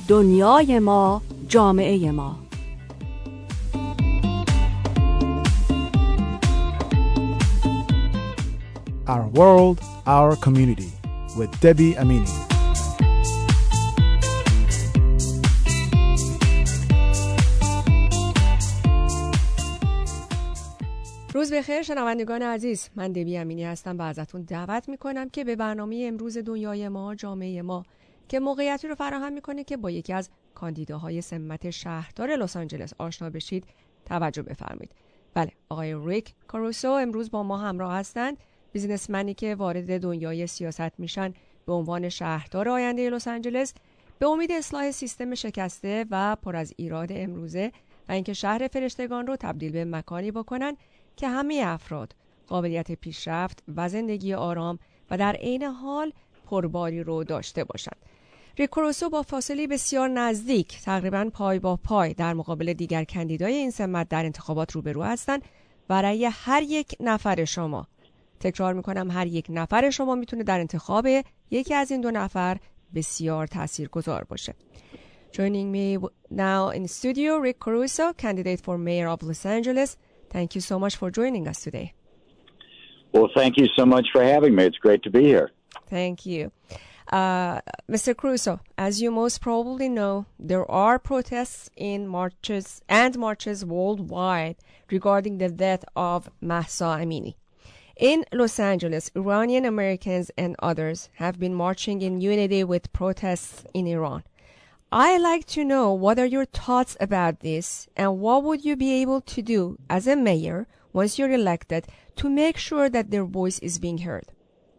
دنیای ما، جامعه ما. Our World, Our Community with Debbie Amini. روز بخیر شنوندگان عزیز، من دبی امینی هستم و ازتون دعوت میکنم که به برنامه امروز دنیای ما، جامعه ما که موقعیتی رو فراهم میکنه که با یکی از کاندیداهای سمت شهردار لس آنجلس آشنا بشید توجه بفرمایید. بله، آقای ریک کاروسو امروز با ما همراه هستند، بیزینسمنی که وارد دنیای سیاست میشن به عنوان شهردار آینده لس آنجلس به امید اصلاح سیستم شکسته و پر از ایراد امروزه و اینکه شهر فرشتگان رو تبدیل به مکانی بکنن که همه افراد قابلیت پیشرفت و زندگی آرام و در عین حال پرباری رو داشته باشند. ریک کاروسو با فاصله بسیار نزدیک، تقریباً پای با پای در مقابل دیگر کاندیدای این سمت در انتخابات روبرو هستند و رأی هر یک نفر شما، تکرار میکنم، هر یک نفر شما میتونه در انتخاب یکی از این دو نفر بسیار تاثیرگذار باشه. Joining me now in studio, Rick Caruso, candidate for mayor of Los Angeles. Thank you so much for joining us today. Well, thank you so much for having me. It's great to be here. Thank you. Mr. Caruso, as you most probably know, there are protests and marches worldwide regarding the death of Mahsa Amini. In Los Angeles, Iranian Americans and others have been marching in unity with protests in Iran. I'd like to know what are your thoughts about this and what would you be able to do as a mayor once you're elected to make sure that their voice is being heard?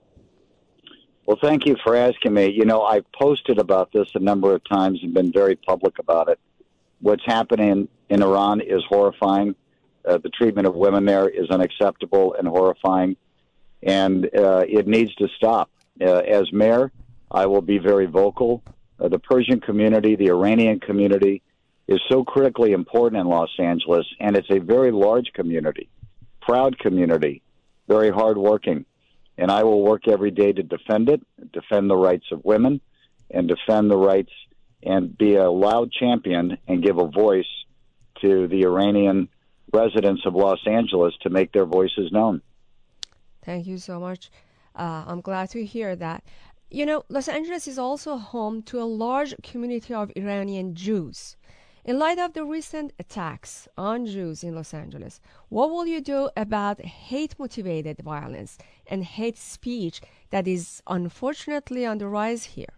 Well, thank you for asking me. You know, I've posted about this a number of times and been very public about it. What's happening in Iran is horrifying. The treatment of women there is unacceptable and horrifying, and it needs to stop. As mayor, I will be very vocal. The Persian community, the Iranian community is so critically important in Los Angeles, and it's a very large community, proud community, very hardworking. And I will work every day to defend it, defend the rights of women, and defend the rights and be a loud champion and give a voice to the Iranian residents of Los Angeles to make their voices known. Thank you so much. I'm glad to hear that. You know, Los Angeles is also home to a large community of Iranian Jews. In light of the recent attacks on Jews in Los Angeles, what will you do about hate-motivated violence and hate speech that is unfortunately on the rise here?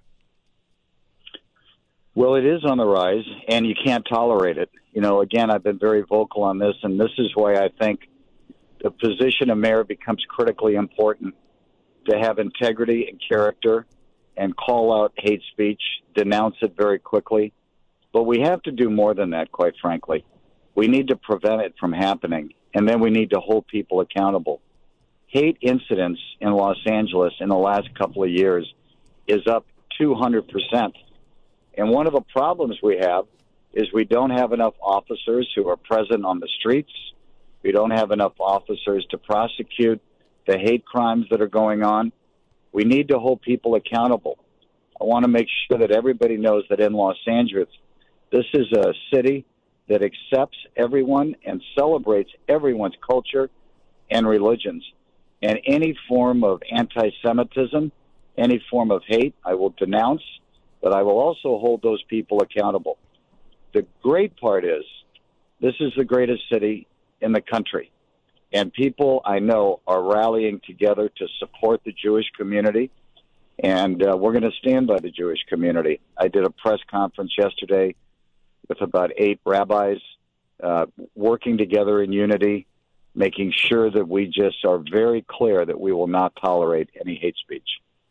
Well, it is on the rise, and you can't tolerate it. You know, again, I've been very vocal on this, and this is why I think the position of mayor becomes critically important, to have integrity and character and call out hate speech, denounce it very quickly. But we have to do more than that, quite frankly. We need to prevent it from happening, and then we need to hold people accountable. Hate incidents in Los Angeles in the last couple of years is up 200%. And one of the problems we have is we don't have enough officers who are present on the streets. We don't have enough officers to prosecute the hate crimes that are going on. We need to hold people accountable. I want to make sure that everybody knows that in Los Angeles, this is a city that accepts everyone and celebrates everyone's culture and religions. And any form of anti-Semitism, any form of hate, I will denounce, but I will also hold those people accountable. The great part is, this is the greatest city in the country. And people I know are rallying together to support the Jewish community. And we're going to stand by the Jewish community. I did a press conference yesterday with about 8 rabbis working together in unity, making sure that we just are very clear that we will not tolerate any hate speech.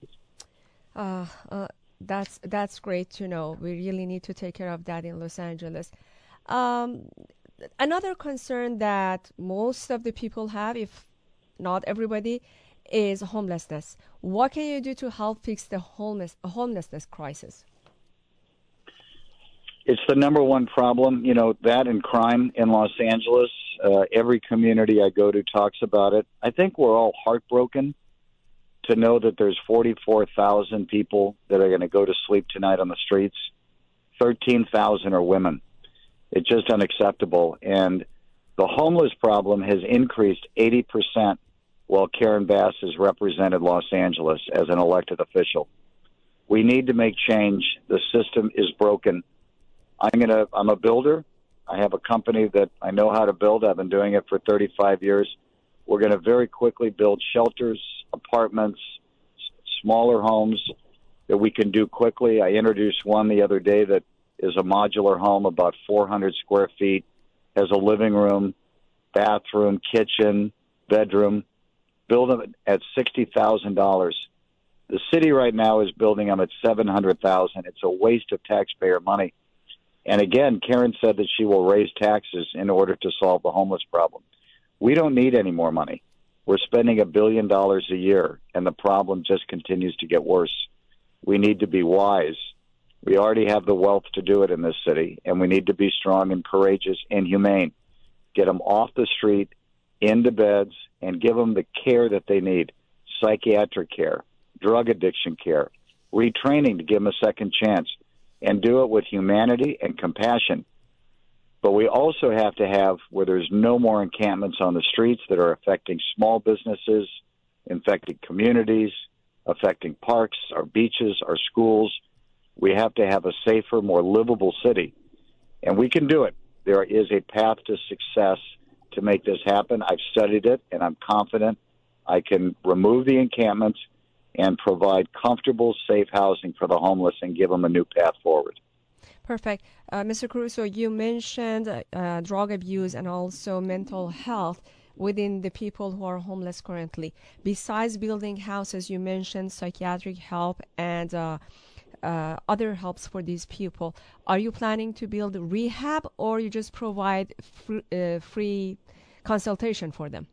That's great to know. We really need to take care of that in Los Angeles. Another concern that most of the people have, if not everybody, is homelessness. What can you do to help fix the homelessness crisis? It's the number one problem, you know, that and crime in Los Angeles. Every community I go to talks about it. I think we're all heartbroken to know that there's 44,000 people that are going to go to sleep tonight on the streets. 13,000 are women. It's just unacceptable. And the homeless problem has increased 80% while Karen Bass has represented Los Angeles as an elected official. We need to make change. The system is broken. I'm a builder. I have a company that I know how to build. I've been doing it for 35 years. We're going to very quickly build shelters, apartments, smaller homes that we can do quickly. I introduced one the other day that is a modular home, about 400 square feet, has a living room, bathroom, kitchen, bedroom. Build them at $60,000. The city right now is building them at $700,000. It's a waste of taxpayer money. And again, Karen said that she will raise taxes in order to solve the homeless problem. We don't need any more money. We're spending $1 billion a year, and the problem just continues to get worse. We need to be wise. We already have the wealth to do it in this city, and we need to be strong and courageous and humane. Get them off the street, into beds, and give them the care that they need, psychiatric care, drug addiction care, retraining to give them a second chance, and do it with humanity and compassion. But we also have to have where there's no more encampments on the streets that are affecting small businesses, affecting communities, affecting parks, our beaches, our schools. We have to have a safer, more livable city. And we can do it. There is a path to success to make this happen. I've studied it, and I'm confident I can remove the encampments and provide comfortable, safe housing for the homeless and give them a new path forward. Perfect. Mr. Caruso, you mentioned drug abuse and also mental health within the people who are homeless currently. Besides building houses, you mentioned psychiatric help and other helps for these people. Are you planning to build rehab, or you just provide free consultation for them?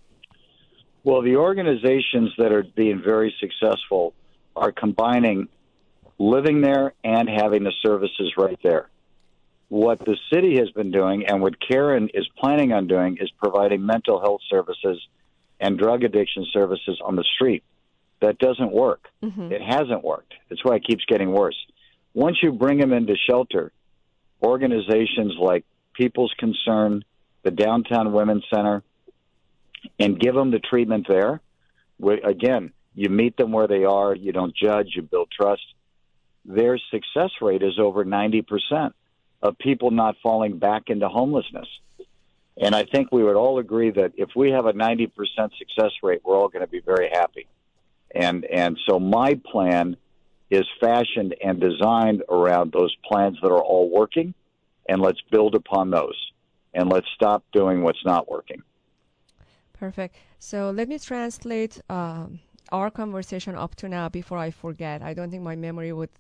Well, the organizations that are being very successful are combining living there and having the services right there. What the city has been doing, and what Karen is planning on doing, is providing mental health services and drug addiction services on the street. That doesn't work. Mm-hmm. It hasn't worked. That's why it keeps getting worse. Once you bring them into shelter, organizations like People's Concern, the Downtown Women's Center, and give them the treatment there. Again, you meet them where they are. You don't judge. You build trust. Their success rate is over 90% of people not falling back into homelessness. And I think we would all agree that if we have a 90% success rate, we're all going to be very happy. And so my plan is fashioned and designed around those plans that are all working, and let's build upon those, and let's stop doing what's not working. Perfect. So let me translate our conversation up to now before I forget. I don't think my memory would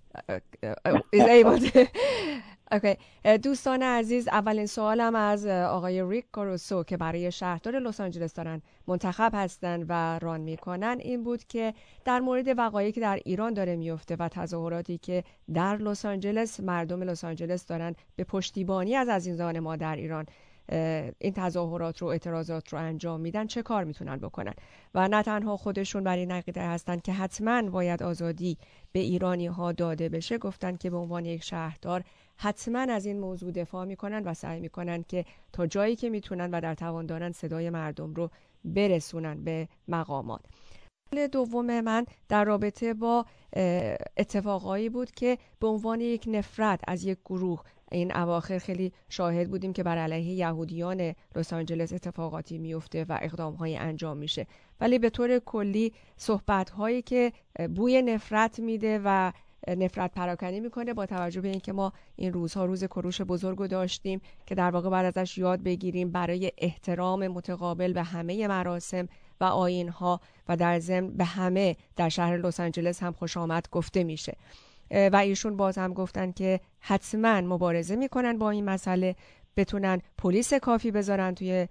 is able to. Okay. دوستان عزیز، اولین سوالم از آقای ریک کاروسو که برای شهردار لس آنجلس دارن منتخب هستن و ران میکنن این بود که در مورد وقایعی که در ایران داره میفته و تظاهراتی که در لس آنجلس مردم لس آنجلس دارن به پشتیبانی از عزیزان ما در ایران این تظاهرات رو اعتراضات رو انجام میدن، چه کار میتونن بکنن. و نه تنها خودشون بر این عقیده هستن که حتما باید آزادی به ایرانی ها داده بشه، گفتن که به عنوان یک شهردار حتما از این موضوع دفاع میکنن و سعی میکنن که تا جایی که میتونن و در توان دارن صدای مردم رو برسونن به مقامات. سوال دوم من در رابطه با اتفاقایی بود که به عنوان یک نفرت از یک گروه این اواخر خیلی شاهد بودیم که بر علیه یهودیان لس آنجلس اتفاقاتی میفته و اقدام‌های انجام میشه، ولی به طور کلی صحبت‌هایی که بوی نفرت میده و نفرت پراکنی میکنه، با توجه به اینکه ما این روزها روز کوروش بزرگو داشتیم که در واقع بعد ازش یاد بگیریم برای احترام متقابل به همه مراسم و آیین‌ها و در ضمن به همه در شهر لس آنجلس هم خوش آمد گفته میشه. و ایشون باز هم گفتن که حتما مبارزه میکنن با این مسئله، بتونن پلیس کافی بذارن توی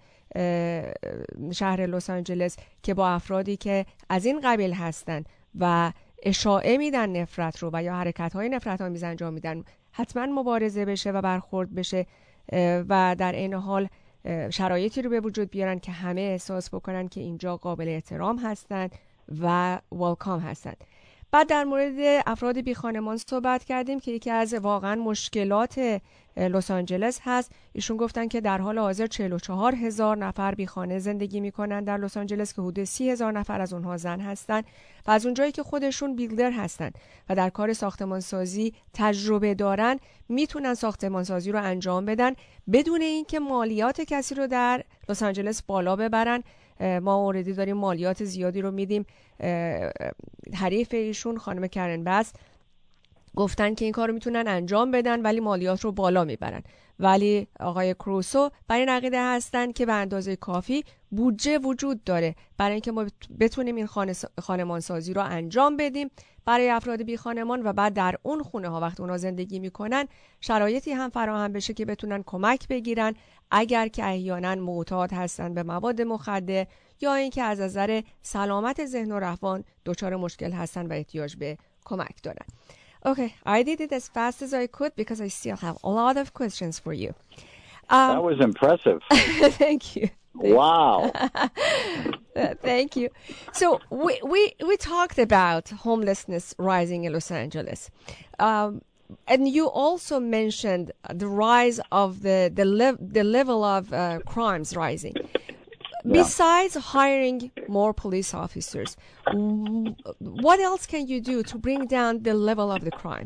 شهر لس آنجلس که با افرادی که از این قبیل هستن و اشاعه میدن نفرت رو و یا حرکت‌های نفرت‌آمیز انجام میدن حتما مبارزه بشه و برخورد بشه و در این حال شرایطی رو به وجود بیارن که همه احساس بکنن که اینجا قابل احترام هستن و welcome هستن. بعد در مورد افراد بی خانمان صحبت کردیم که یکی از واقعا مشکلات لس آنجلس هست. ایشون گفتن که در حال حاضر 44,000 نفر بی خانه زندگی میکنن در لس آنجلس که حدود 30,000 نفر از اونها زن هستن و از اونجایی که خودشون بیلدر هستن و در کار ساختمانسازی تجربه دارن میتونن ساختمانسازی رو انجام بدن بدون اینکه مالیات کسی رو در لس آنجلس بالا ببرن. ما اوردی داریم مالیات زیادی رو میدیم. حریف ایشون خانم کرن بس گفتن که این کار رو میتونن انجام بدن ولی مالیات رو بالا میبرن. ولی آقای کروسو بر این عقیده هستن که به اندازه کافی بودجه وجود داره برای اینکه ما بتونیم این خانمانسازی رو انجام بدیم برای افراد بی خانمان و بعد در اون خونه ها وقت اونا زندگی میکنن شرایطی هم فراهم بشه که بتونن کمک بگیرن اگر که احیانا معتاد هستن به مواد مخدر یا اینکه از نظر سلامت ذهن و روان دچار مشکل هستن و احتیاج به کمک دارن. Okay, I did it as fast as I could because I still have a lot of questions for you. That was impressive. Thank you. Wow. Thank you. So we talked about homelessness rising in Los Angeles. And you also mentioned the rise of the level of crimes rising. Yeah. Besides hiring more police officers, what else can you do to bring down the level of the crime?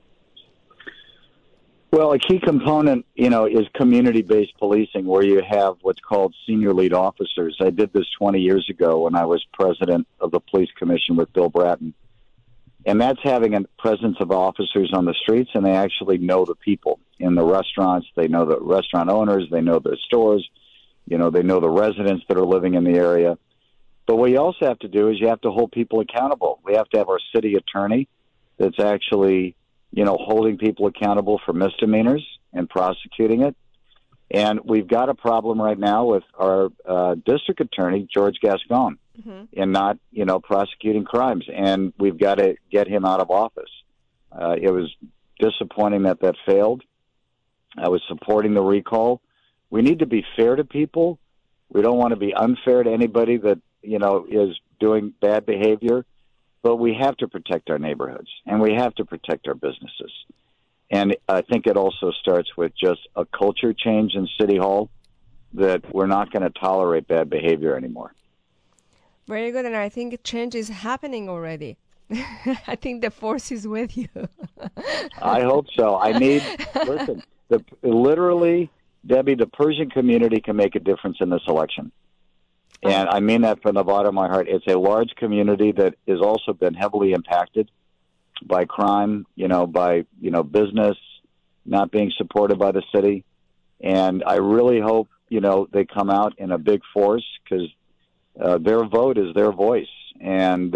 Well, a key component, is community-based policing, where you have what's called senior lead officers. I did this 20 years ago when I was president of the police commission with Bill Bratton. And that's having a presence of officers on the streets, and they actually know the people in the restaurants. They know the restaurant owners. They know the stores. They know the residents that are living in the area. But what you also have to do is you have to hold people accountable. We have to have our city attorney that's actually, holding people accountable for misdemeanors and prosecuting it. And we've got a problem right now with our district attorney, George Gascon, in not, prosecuting crimes. And we've got to get him out of office. It was disappointing that failed. I was supporting the recall. We need to be fair to people. We don't want to be unfair to anybody that, is doing bad behavior. But we have to protect our neighborhoods, and we have to protect our businesses. And I think it also starts with just a culture change in City Hall that we're not going to tolerate bad behavior anymore. Very good, and I think change is happening already. I think the force is with you. I hope so. Listen, literally, Debbie, the Persian community can make a difference in this election. And I mean that from the bottom of my heart. It's a large community that has also been heavily impacted by crime, by, business not being supported by the city. And I really hope, they come out in a big force because their vote is their voice. And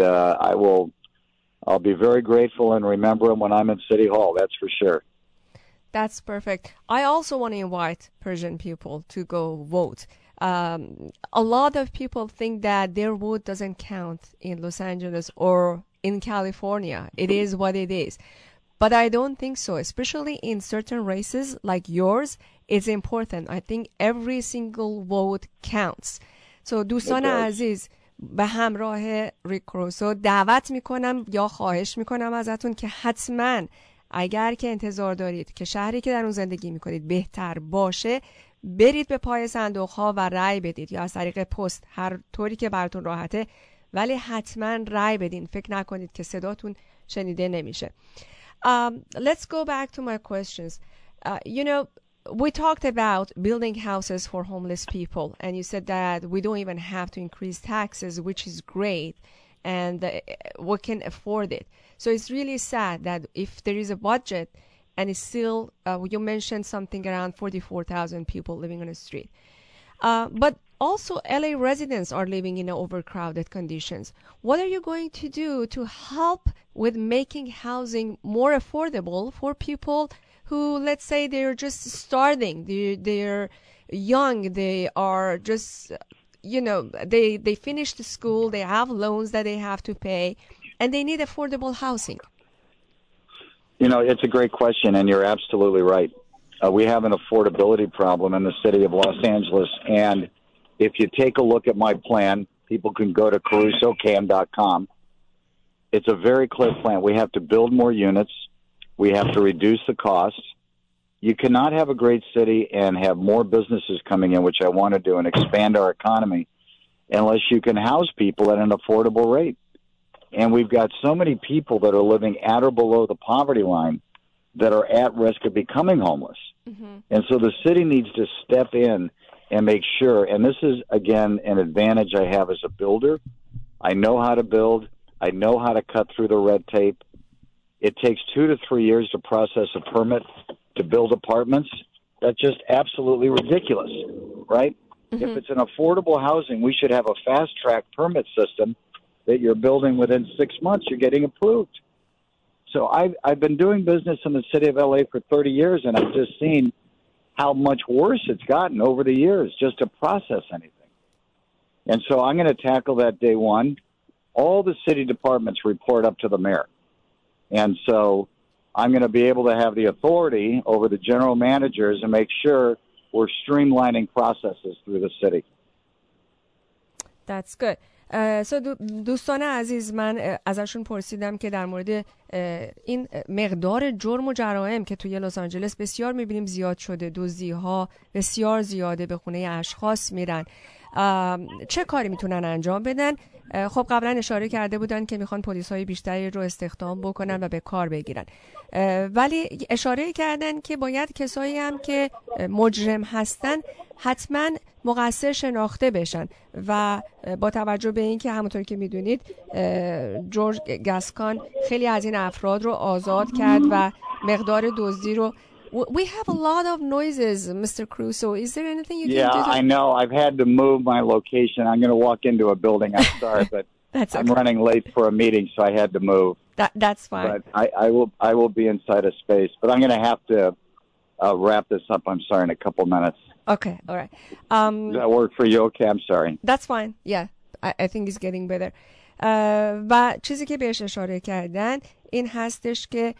I'll be very grateful and remember them when I'm in City Hall. That's for sure. That's perfect. I also want to invite Persian people to go vote. A lot of people think that their vote doesn't count in Los Angeles or in California. It is what it is. But I don't think so, especially in certain races like yours. It's important. I think every single vote counts. So دوستان عزیز به همراه ریک کروسو دعوت میکنم یا خواهش میکنم ازتون که حتما اگر که انتظار دارید که شهری که در اون زندگی میکنید بهتر باشه برید به پای صندوق ها و رای بدید یا از طریق پست هر طوری که براتون راحته ولی حتما رای بدین. فکر نکنید که صداتون شنیده نمیشه. Let's go back to my questions. We talked about building houses for homeless people, and you said that we don't even have to increase taxes, which is great, and we can afford it. So it's really sad that if there is a budget and it's still, you mentioned something around 44,000 people living on the street. But also LA residents are living in overcrowded conditions. What are you going to do to help with making housing more affordable for people who, let's say, they're just starting, they're young, they are just, they finished school, they have loans that they have to pay, and they need affordable housing? It's a great question, and you're absolutely right. We have an affordability problem in the city of Los Angeles, and if you take a look at my plan, people can go to CarusoCam.com, it's a very clear plan. We have to build more units. We have to reduce the costs. You cannot have a great city and have more businesses coming in, which I want to do, and expand our economy unless you can house people at an affordable rate. And we've got so many people that are living at or below the poverty line that are at risk of becoming homeless. Mm-hmm. And so the city needs to step in and make sure, and this is, again, an advantage I have as a builder. I know how to build. I know how to cut through the red tape. It takes 2 to 3 years to process a permit to build apartments. That's just absolutely ridiculous, right? Mm-hmm. If it's an affordable housing, we should have a fast-track permit system that you're building within 6 months, you're getting approved. So I've been doing business in the city of L.A. for 30 years, and I've just seen how much worse it's gotten over the years just to process anything. And so I'm going to tackle that day one. All the city departments report up to the mayor. And so I'm going to be able to have the authority over the general managers and make sure we're streamlining processes through the city. That's good. دوستان عزیز من ازشون پرسیدم که در مورد این مقدار جرم و جرائم که توی لس آنجلس بسیار میبینیم زیاد شده، دزدی‌ها بسیار زیاده، به خونه اشخاص میرن، چه کاری میتونن انجام بدن؟ خب قبلا اشاره کرده بودن که میخوان پلیس‌های بیشتری رو استخدام بکنن و به کار بگیرن، ولی اشاره کردن که باید کسایی هم که مجرم هستن حتما مقصر شناخته بشن و با توجه به این که همونطور که میدونید جورج گاسکان خیلی از این افراد رو آزاد کرد و مقدار دزدی رو We have a lot of noises, Mr. Crusoe. Is there anything you can do? Yeah, I know. I've had to move my location. I'm going to walk into a building. I'm sorry, but That's I'm okay. running late for a meeting, so I had to move. That's fine. But I will be inside a space. But I'm going to have to wrap this up, I'm sorry, in a couple minutes. Okay, all right. Does that work for you? Okay, I'm sorry. That's fine. Yeah, I think it's getting better. و چیزی که بهش اشاره کردن این هستش که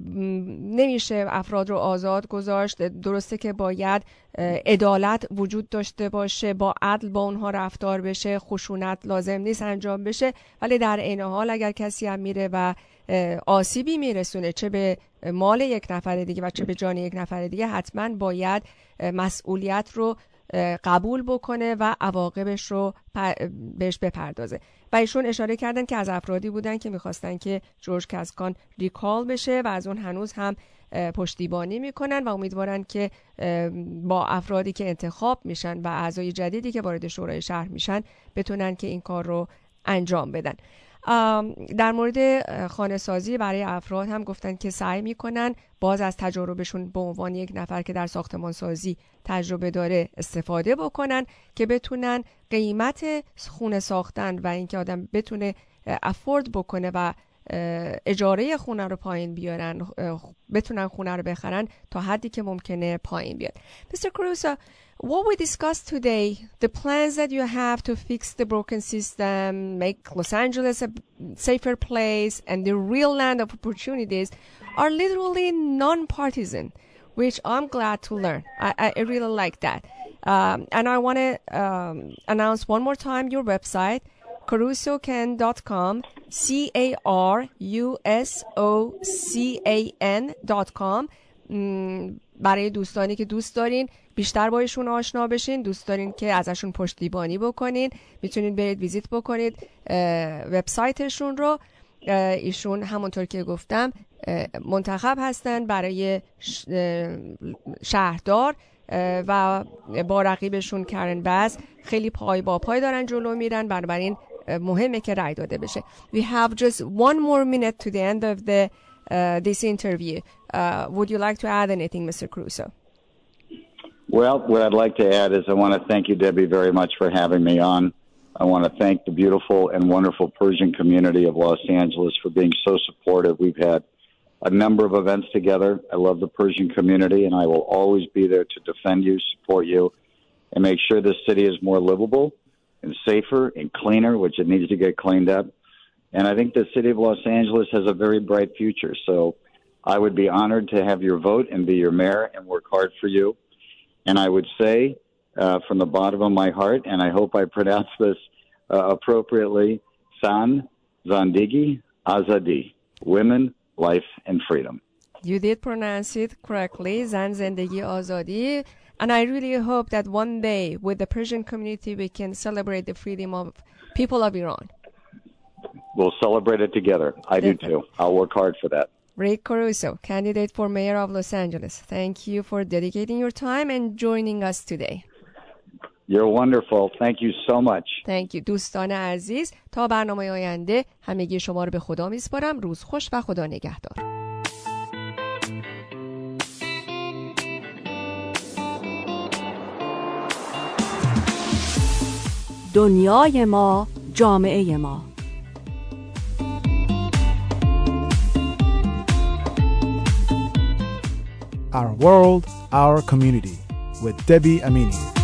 نمیشه افراد رو آزاد گذاشت. درسته که باید عدالت وجود داشته باشه، با عدل با اونها رفتار بشه، خشونت لازم نیست انجام بشه، ولی در عین حال اگر کسی هم میره و آسیبی میرسونه چه به مال یک نفر دیگه و چه به جان یک نفر دیگه، حتما باید مسئولیت رو قبول بکنه و عواقبش رو بهش بپردازه. و ایشون اشاره کردن که از افرادی بودن که میخواستن که جورج گاسکان ریکال بشه و از اون هنوز هم پشتیبانی میکنن و امیدوارن که با افرادی که انتخاب میشن و اعضای جدیدی که وارد شورای شهر میشن بتونن که این کار رو انجام بدن. در مورد خانه سازی برای افراد هم گفتن که سعی میکنن باز از تجربهشون به عنوان یک نفر که در ساختمان سازی تجربه داره استفاده بکنن که بتونن قیمت خونه ساختن و اینکه آدم بتونه افورد بکنه و اجاره خونه رو پایین بیارن، بتونن خونه رو بخرن تا حدی که ممکنه پایین بیاد. Mr. Caruso, what we discussed today, the plans that you have to fix the broken system, make Los Angeles a safer place, and the real land of opportunities are literally non-partisan, which I'm glad to learn. I really like that. And I want to announce one more time your website, carusocan.com, carusocan.com. برای دوستانی که دوست دارین بیشتر با ایشون آشنا بشین، دوست دارین که ازشون پشتیبانی بکنین، میتونین برید ویزیت بکنید وبسایتشون رو. ایشون همونطور که گفتم منتخب هستن برای شهردار و با رقیبشون کرن باز خیلی پای با پای دارن جلو میرن، بنابراین مهمه که رای داده بشه. We have just one more minute to the end of this interview. Would you like to add anything, Mr. Caruso? Well, what I'd like to add is I want to thank you, Debbie, very much for having me on. I want to thank the beautiful and wonderful Persian community of Los Angeles for being so supportive. We've had a number of events together. I love the Persian community, and I will always be there to defend you, support you, and make sure this city is more livable and safer and cleaner, which it needs to get cleaned up. And I think the city of Los Angeles has a very bright future. So I would be honored to have your vote and be your mayor and work hard for you. And I would say from the bottom of my heart, and I hope I pronounce this appropriately, San Zandigi, Azadi. Women, life, and freedom. You did pronounce it correctly, Zan Zendegi Azadi. And I really hope that one day with the Persian community we can celebrate the freedom of people of Iran. We'll celebrate it together. I do too. I'll work hard for that. Rick Caruso, candidate for mayor of Los Angeles. Thank you for dedicating your time and joining us today. You're wonderful. Thank you so much. Thank you. دوستان عزیز، تا برنامه آینده همگی شما رو به خدا میسپارم. روز خوش و خدا نگهدار. دنیای ما، جامعه ما. Our world, our community with Debbie Amini.